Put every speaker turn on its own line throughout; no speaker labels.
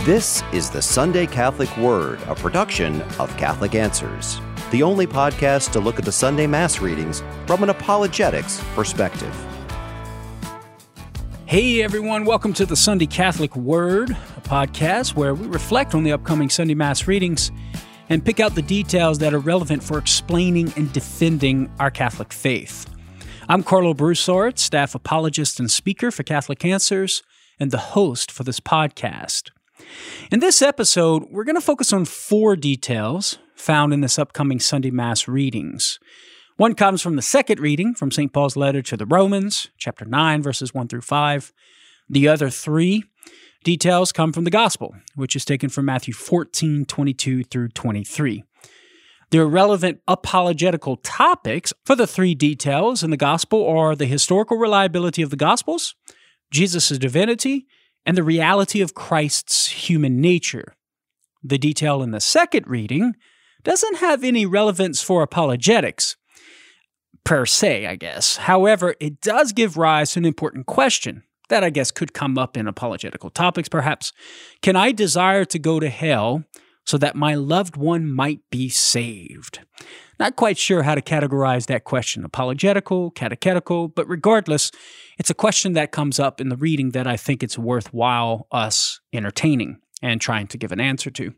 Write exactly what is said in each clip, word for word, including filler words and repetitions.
This is the Sunday Catholic Word, a production of Catholic Answers, the only podcast to look at the Sunday Mass readings from an apologetics perspective.
Hey everyone, welcome to the Sunday Catholic Word, a podcast where we reflect on the upcoming Sunday Mass readings and pick out the details that are relevant for explaining and defending our Catholic faith. I'm Carlo Broussard, staff apologist and speaker for Catholic Answers, and the host for this podcast. In this episode, we're going to focus on four details found in this upcoming Sunday Mass readings. One comes from the second reading from Saint Paul's letter to the Romans, chapter nine, verses one through five. The other three details come from the Gospel, which is taken from Matthew fourteen, twenty-two through twenty-three. The relevant apologetical topics for the three details in the Gospel are the historical reliability of the Gospels, Jesus' divinity, and the reality of Christ's human nature. The detail in the second reading doesn't have any relevance for apologetics, per se, I guess. However, it does give rise to an important question that I guess could come up in apologetical topics, perhaps. Can I desire to go to hell so that my loved one might be saved? Not quite sure how to categorize that question, apologetical, catechetical, but regardless, it's a question that comes up in the reading that I think it's worthwhile us entertaining and trying to give an answer to.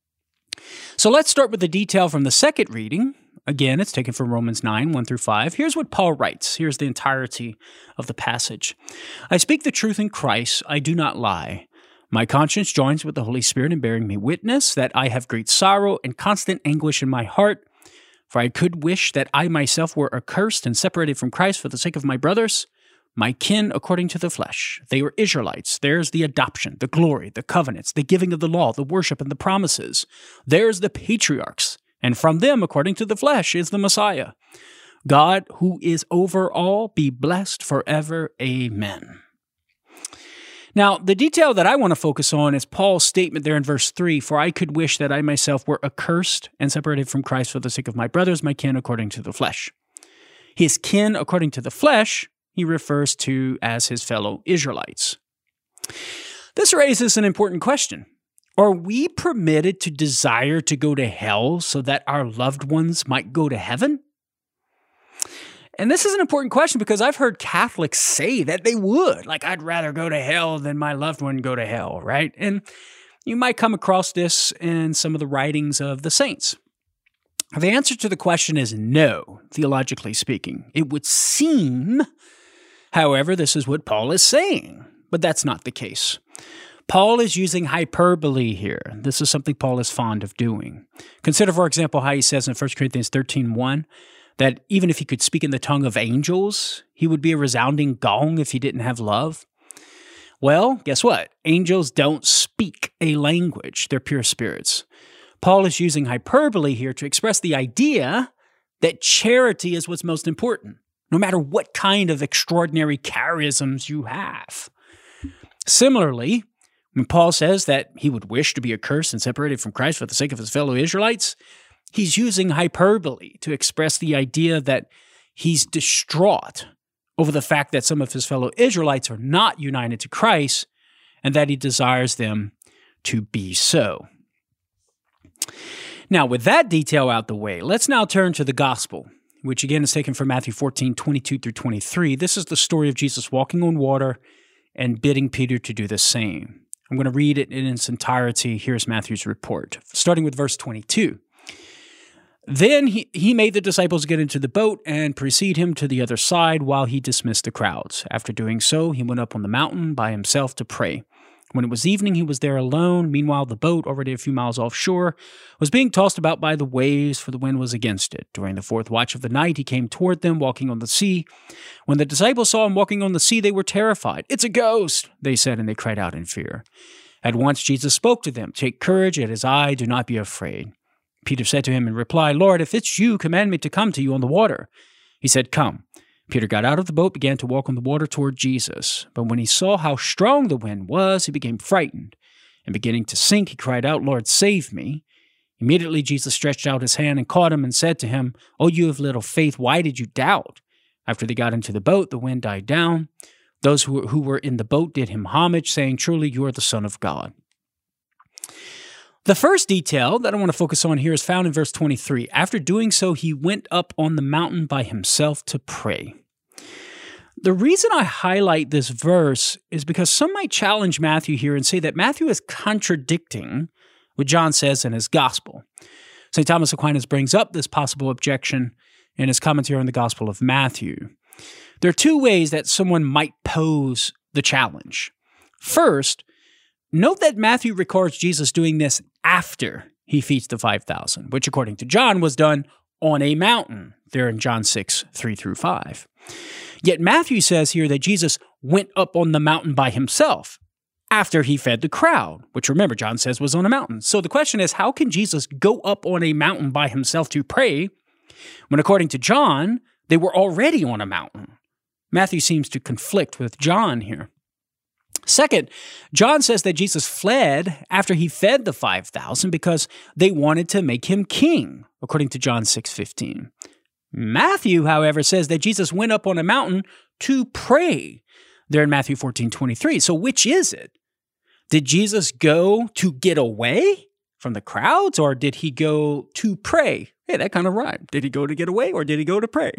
So let's start with the detail from the second reading. Again, it's taken from Romans nine, one through five. Here's what Paul writes. Here's the entirety of the passage. I speak the truth in Christ, I do not lie. My conscience joins with the Holy Spirit in bearing me witness that I have great sorrow and constant anguish in my heart. For I could wish that I myself were accursed and separated from Christ for the sake of my brothers, my kin according to the flesh. They were Israelites. There's the adoption, the glory, the covenants, the giving of the law, the worship, and the promises. There's the patriarchs. And from them, according to the flesh, is the Messiah. God, who is over all, be blessed forever. Amen. Now, the detail that I want to focus on is Paul's statement there in verse three, for I could wish that I myself were accursed and separated from Christ for the sake of my brothers, my kin according to the flesh. His kin according to the flesh, he refers to as his fellow Israelites. This raises an important question. Are we permitted to desire to go to hell so that our loved ones might go to heaven? And this is an important question because I've heard Catholics say that they would. Like, I'd rather go to hell than my loved one go to hell, right? And you might come across this in some of the writings of the saints. The answer to the question is no, theologically speaking. It would seem, however, this is what Paul is saying, but that's not the case. Paul is using hyperbole here. This is something Paul is fond of doing. Consider, for example, how he says in First Corinthians thirteen one, that even if he could speak in the tongue of angels, he would be a resounding gong if he didn't have love. Well, guess what? Angels don't speak a language. They're pure spirits. Paul is using hyperbole here to express the idea that charity is what's most important, no matter what kind of extraordinary charisms you have. Similarly, when Paul says that he would wish to be accursed and separated from Christ for the sake of his fellow Israelites, he's using hyperbole to express the idea that he's distraught over the fact that some of his fellow Israelites are not united to Christ and that he desires them to be so. Now, with that detail out the way, let's now turn to the Gospel, which again is taken from Matthew fourteen, twenty-two through twenty-three. This is the story of Jesus walking on water and bidding Peter to do the same. I'm going to read it in its entirety. Here's Matthew's report, starting with verse twenty-two. Then he, he made the disciples get into the boat and precede him to the other side while he dismissed the crowds. After doing so, he went up on the mountain by himself to pray. When it was evening, he was there alone. Meanwhile, the boat, already a few miles offshore, was being tossed about by the waves, for the wind was against it. During the fourth watch of the night, he came toward them, walking on the sea. When the disciples saw him walking on the sea, they were terrified. "It's a ghost," they said, and they cried out in fear. At once Jesus spoke to them, "Take courage, it is I, do not be afraid." Peter said to him in reply, "Lord, if it's you, command me to come to you on the water." He said, "Come." Peter got out of the boat, began to walk on the water toward Jesus. But when he saw how strong the wind was, he became frightened. And beginning to sink, he cried out, "Lord, save me." Immediately Jesus stretched out his hand and caught him and said to him, "O you of little faith, why did you doubt?" After they got into the boat, the wind died down. Those who were, who were in the boat did him homage, saying, "Truly you are the Son of God." The first detail that I want to focus on here is found in verse twenty-three. After doing so, he went up on the mountain by himself to pray. The reason I highlight this verse is because some might challenge Matthew here and say that Matthew is contradicting what John says in his gospel. Saint Thomas Aquinas brings up this possible objection in his commentary on the Gospel of Matthew. There are two ways that someone might pose the challenge. First, note that Matthew records Jesus doing this after he feeds the five thousand, which according to John was done on a mountain, there in John six, three through five. Yet Matthew says here that Jesus went up on the mountain by himself after he fed the crowd, which remember John says was on a mountain. So the question is, how can Jesus go up on a mountain by himself to pray when according to John, they were already on a mountain? Matthew seems to conflict with John here. Second, John says that Jesus fled after he fed the five thousand because they wanted to make him king, according to John six fifteen. Matthew, however, says that Jesus went up on a mountain to pray, there in Matthew fourteen twenty-three. So which is it? Did Jesus go to get away from the crowds, or did he go to pray? Hey, that kind of rhymed. Did he go to get away, or did he go to pray?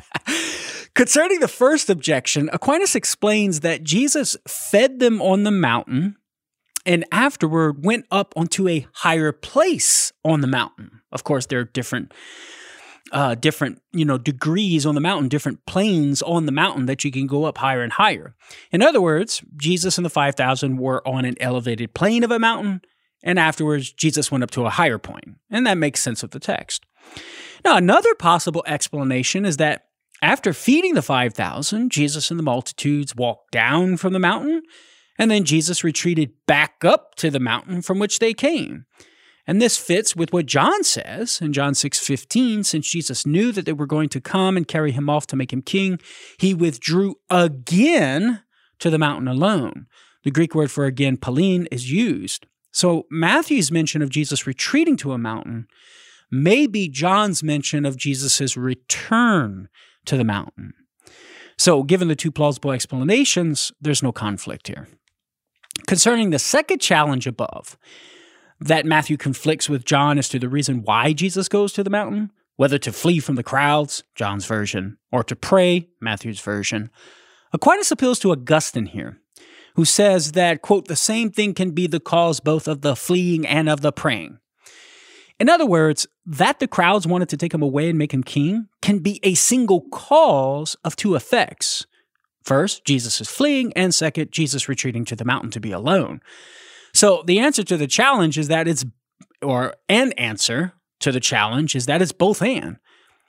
Concerning the first objection, Aquinas explains that Jesus fed them on the mountain and afterward went up onto a higher place on the mountain. Of course, there are different uh, different, you know, degrees on the mountain, different planes on the mountain that you can go up higher and higher. In other words, Jesus and the five thousand were on an elevated plane of a mountain, and afterwards, Jesus went up to a higher point. And that makes sense of the text. Now, another possible explanation is that after feeding the five thousand, Jesus and the multitudes walked down from the mountain, and then Jesus retreated back up to the mountain from which they came. And this fits with what John says in John six fifteen, since Jesus knew that they were going to come and carry him off to make him king, he withdrew again to the mountain alone. The Greek word for again, palein, is used. So Matthew's mention of Jesus retreating to a mountain may be John's mention of Jesus' return to the mountain. So given the two plausible explanations, there's no conflict here. Concerning the second challenge above, that Matthew conflicts with John as to the reason why Jesus goes to the mountain, whether to flee from the crowds, John's version, or to pray, Matthew's version, Aquinas appeals to Augustine here, who says that, quote, the same thing can be the cause both of the fleeing and of the praying. In other words, that the crowds wanted to take him away and make him king can be a single cause of two effects. First, Jesus is fleeing, and second, Jesus retreating to the mountain to be alone. So the answer to the challenge is that it's, or an answer to the challenge is that it's both and.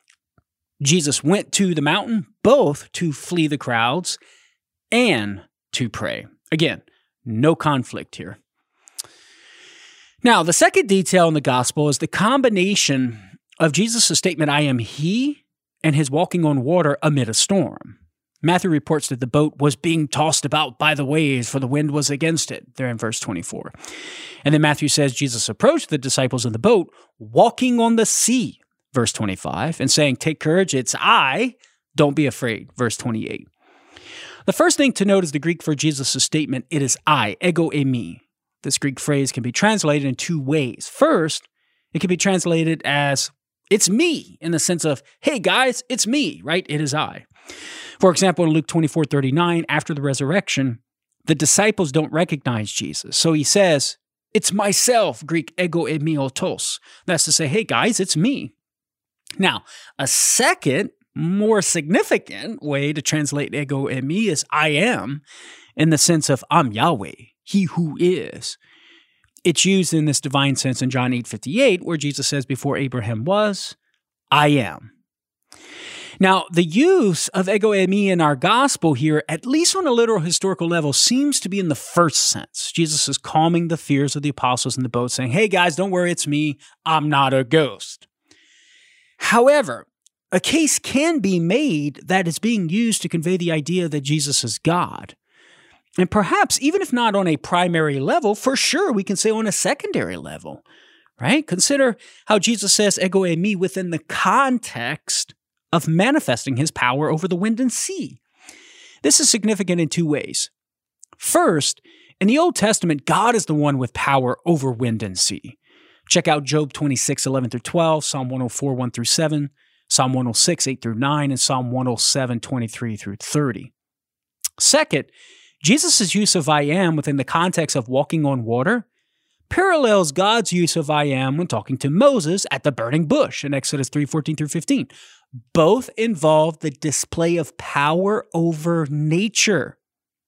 Jesus went to the mountain both to flee the crowds and to pray. Again, no conflict here. Now, the second detail in the gospel is the combination of Jesus' statement, I am he, and his walking on water amid a storm. Matthew reports that the boat was being tossed about by the waves, for the wind was against it, there in verse twenty-four. And then Matthew says Jesus approached the disciples in the boat, walking on the sea, verse twenty-five, and saying, take courage, it's I, don't be afraid, verse twenty-eight. The first thing to note is the Greek for Jesus' statement, it is I, ego eimi. This Greek phrase can be translated in two ways. First, it can be translated as, it's me, in the sense of, hey guys, it's me, right? It is I. For example, in Luke twenty-four thirty-nine, after the resurrection, the disciples don't recognize Jesus. So he says, it's myself, Greek ego eimi otos. That's to say, hey guys, it's me. Now, a second, more significant way to translate ego eimi is I am, in the sense of I'm Yahweh, he who is. It's used in this divine sense in John eight fifty-eight, where Jesus says, before Abraham was, I am. Now, the use of ego eimi in our gospel here, at least on a literal historical level, seems to be in the first sense. Jesus is calming the fears of the apostles in the boat, saying, hey guys, don't worry, it's me. I'm not a ghost. However, a case can be made that it's being used to convey the idea that Jesus is God. And perhaps, even if not on a primary level, for sure we can say on a secondary level, right? Consider how Jesus says ego eimi within the context of manifesting his power over the wind and sea. This is significant in two ways. First, in the Old Testament, God is the one with power over wind and sea. Check out Job twenty-six, eleven through twelve, Psalm one oh four, one through seven, Psalm one oh six, eight through nine, and Psalm one oh seven, twenty-three through thirty. Second, Jesus' use of I am within the context of walking on water parallels God's use of I am when talking to Moses at the burning bush in Exodus three, fourteen through fifteen. Both involve the display of power over nature.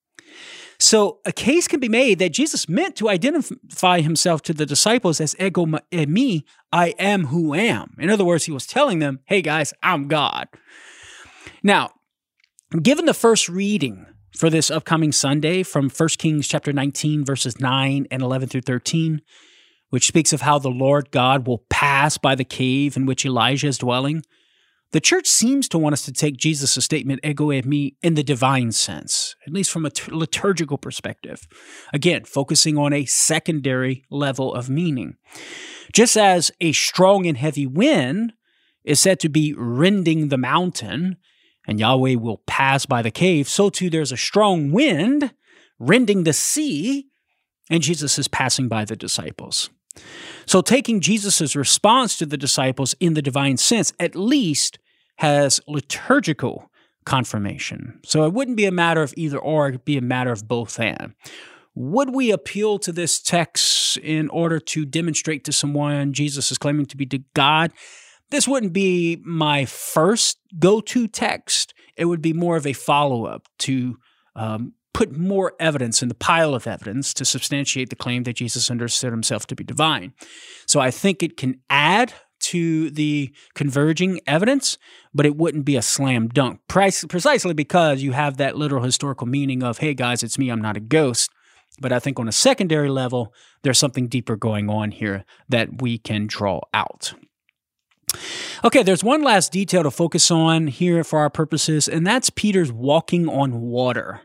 So a case can be made that Jesus meant to identify himself to the disciples as ego eimi, I am who am. In other words, he was telling them, hey guys, I'm God. Now, given the first reading for this upcoming Sunday from First Kings chapter nineteen, verses nine and eleven through thirteen, which speaks of how the Lord God will pass by the cave in which Elijah is dwelling, the church seems to want us to take Jesus' statement, ego eimi, in the divine sense, at least from a t- liturgical perspective. Again, focusing on a secondary level of meaning. Just as a strong and heavy wind is said to be rending the mountain, and Yahweh will pass by the cave, so too there's a strong wind rending the sea, and Jesus is passing by the disciples. So taking Jesus' response to the disciples in the divine sense at least has liturgical confirmation. So it wouldn't be a matter of either or, it'd be a matter of both and. Would we appeal to this text in order to demonstrate to someone Jesus is claiming to be God? This wouldn't be my first go-to text. It would be more of a follow-up to um, put more evidence in the pile of evidence to substantiate the claim that Jesus understood himself to be divine. So I think it can add to the converging evidence, but it wouldn't be a slam dunk, precisely because you have that literal historical meaning of, hey guys, it's me, I'm not a ghost. But I think on a secondary level, there's something deeper going on here that we can draw out. Okay, there's one last detail to focus on here for our purposes, and that's Peter's walking on water.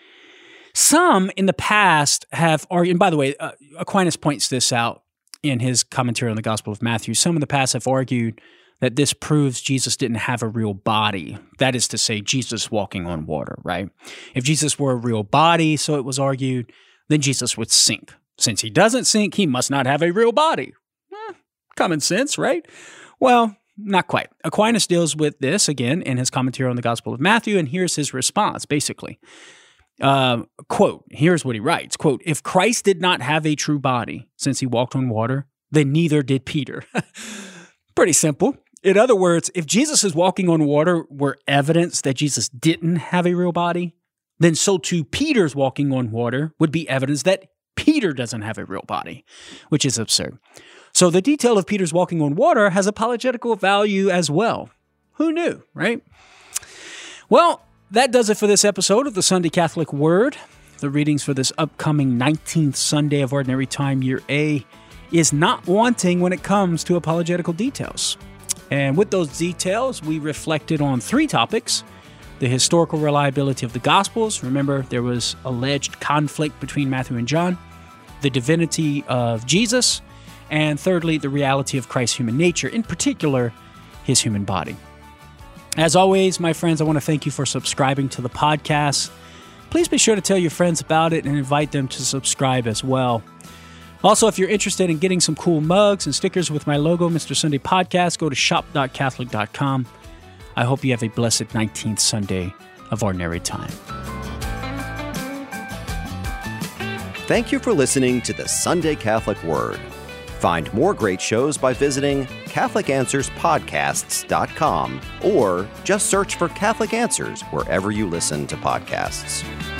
Some in the past have argued, and by the way, uh, Aquinas points this out in his commentary on the Gospel of Matthew. Some in the past have argued that this proves Jesus didn't have a real body. That is to say, Jesus walking on water, right? If Jesus were a real body, so it was argued, then Jesus would sink. Since he doesn't sink, he must not have a real body. Eh, common sense, right? Well, not quite. Aquinas deals with this, again, in his commentary on the Gospel of Matthew, and here's his response, basically. Uh, quote, here's what he writes, quote, if Christ did not have a true body, since he walked on water, then neither did Peter. Pretty simple. In other words, if Jesus is walking on water were evidence that Jesus didn't have a real body, then so too Peter's walking on water would be evidence that Peter doesn't have a real body, which is absurd. So the detail of Peter's walking on water has apologetical value as well. Who knew, right? Well, that does it for this episode of the Sunday Catholic Word. The readings for this upcoming nineteenth Sunday of Ordinary Time, Year A, is not wanting when it comes to apologetical details. And with those details, we reflected on three topics: the historical reliability of the Gospels. Remember, there was alleged conflict between Matthew and John. The divinity of Jesus. And thirdly, the reality of Christ's human nature, in particular, his human body. As always, my friends, I want to thank you for subscribing to the podcast. Please be sure to tell your friends about it and invite them to subscribe as well. Also, if you're interested in getting some cool mugs and stickers with my logo, Mister Sunday Podcast, go to shop dot catholic dot com. I hope you have a blessed nineteenth Sunday of Ordinary Time.
Thank you for listening to the Sunday Catholic Word. Find more great shows by visiting Catholic Answers Podcasts dot com or just search for Catholic Answers wherever you listen to podcasts.